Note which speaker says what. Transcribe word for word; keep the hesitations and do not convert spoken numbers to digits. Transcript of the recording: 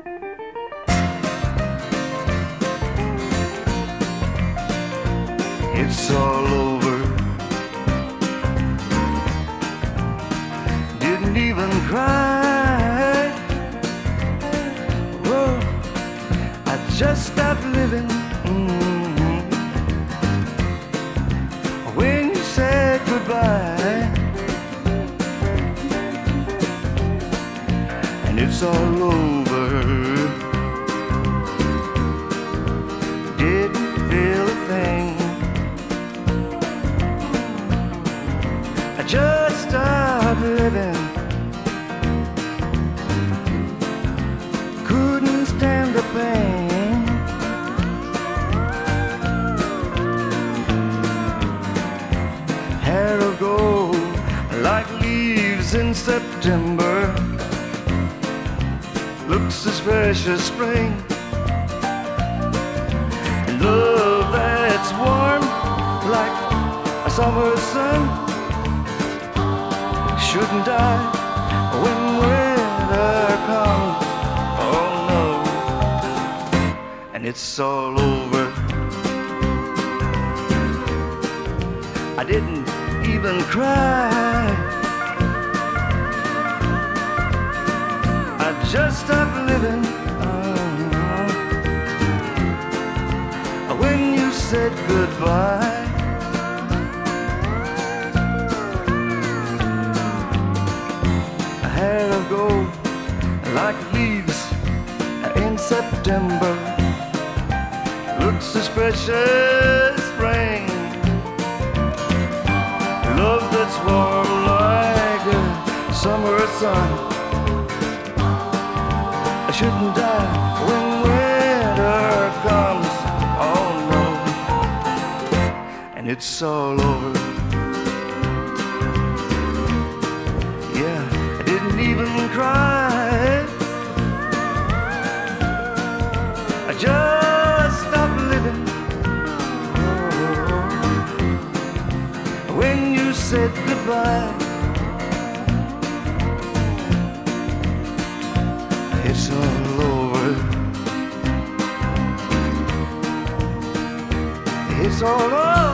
Speaker 1: It's all over. Didn't even cry. Oh, I just stopped living. Mm-hmm. When you said goodbye, and it's all over. Didn't feel a thing. I just stopped living. Couldn't stand the pain. Hair of gold like leaves in September. Looks as fresh as spring. And love that's warm like a summer sun shouldn't die when winter comes. Oh no. And it's all over. I didn't even cry. I just stopped living. Oh, when you said goodbye. Hair of gold like leaves in September. Looks as fresh as spring. Love that's warm like a summer sun. I shouldn't die when winter comes. Oh no. And it's all over. Yeah, I didn't even cry. I just stopped living. Oh, when you said goodbye. It's all over. It's all over.